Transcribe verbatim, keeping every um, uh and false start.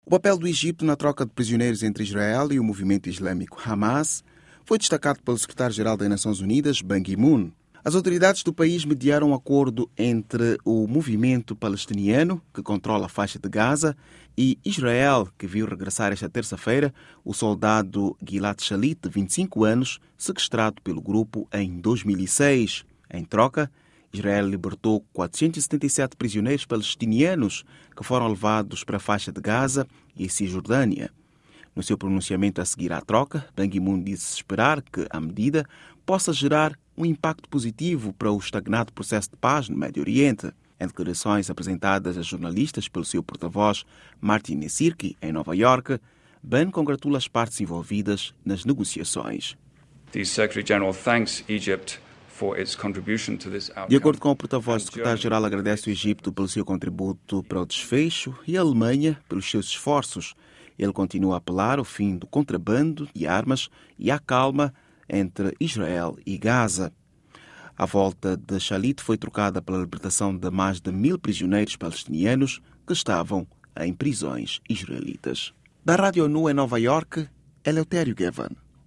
O papel do Egito na troca de prisioneiros entre Israel e o movimento islâmico Hamas foi destacado pelo secretário-geral das Nações Unidas, Ban Ki-moon. As autoridades do país mediaram um acordo entre o movimento palestiniano, que controla a faixa de Gaza, e Israel, que viu regressar esta terça-feira o soldado Gilad Shalit, de vinte e cinco anos, sequestrado pelo grupo em dois mil e seis. Em troca, Israel libertou quatrocentos e setenta e sete prisioneiros palestinianos que foram levados para a faixa de Gaza e a Cisjordânia. No seu pronunciamento a seguir à troca, Ban Ki-moon disse esperar que a medida possa gerar um impacto positivo para o estagnado processo de paz no Médio Oriente. Em declarações apresentadas a jornalistas pelo seu porta-voz Martin Nesirky, em Nova Iorque, Ban congratula as partes envolvidas nas negociações. The Secretary-General thanks Egypt for its contribution to this outcome. De acordo com o porta-voz, o secretário-geral agradece o Egito pelo seu contributo para o desfecho e a Alemanha pelos seus esforços. Ele continua a apelar ao fim do contrabando de armas e à calma entre Israel e Gaza. A volta de Shalit foi trocada pela libertação de mais de mil prisioneiros palestinianos que estavam em prisões israelitas. Da Rádio ONU em Nova Iorque, Eleutério Gavan.